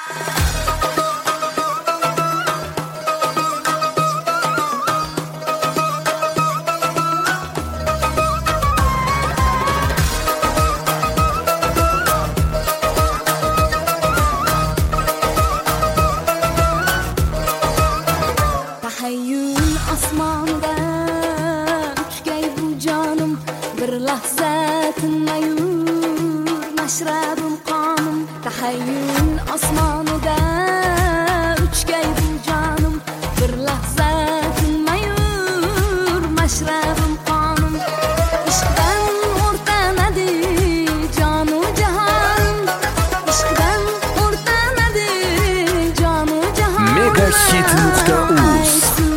Tahayyül osmonida uchgay bu jonim, bir lahza tinmayur mashrabim qonim. Tahayyül osmonida uchgay bu jonim, bir lahza tinmayur mashrabim qonim. Ishqdan o'rtanadi jonu jahon, ishqdan o'rtanadi jonu jahon. Megahit.uz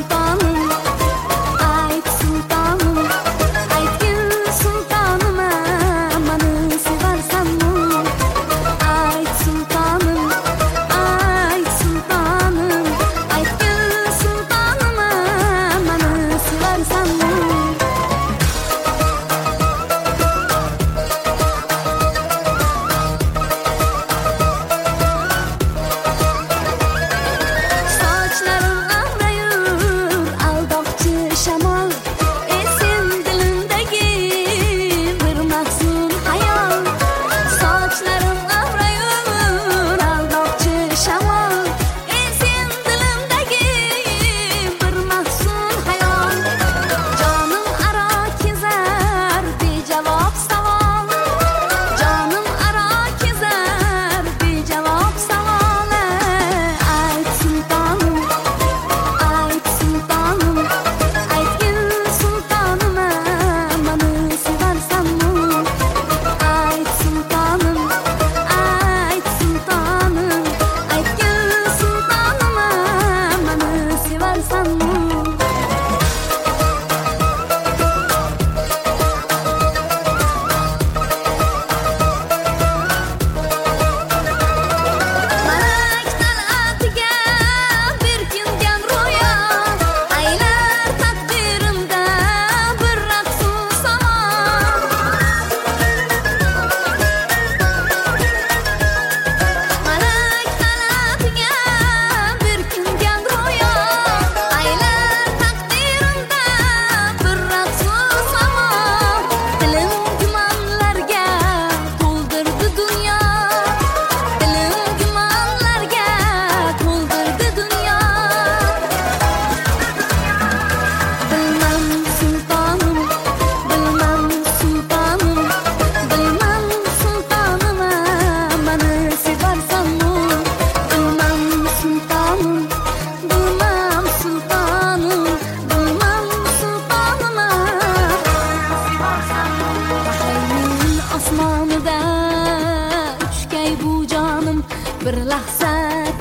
bir lahza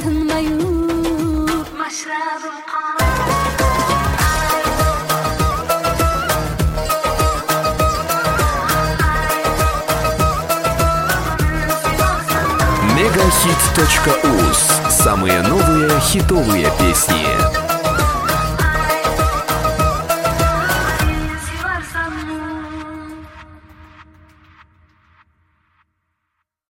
tinmayur mashrabim Megahit.uz. Самые новые хитовые песни.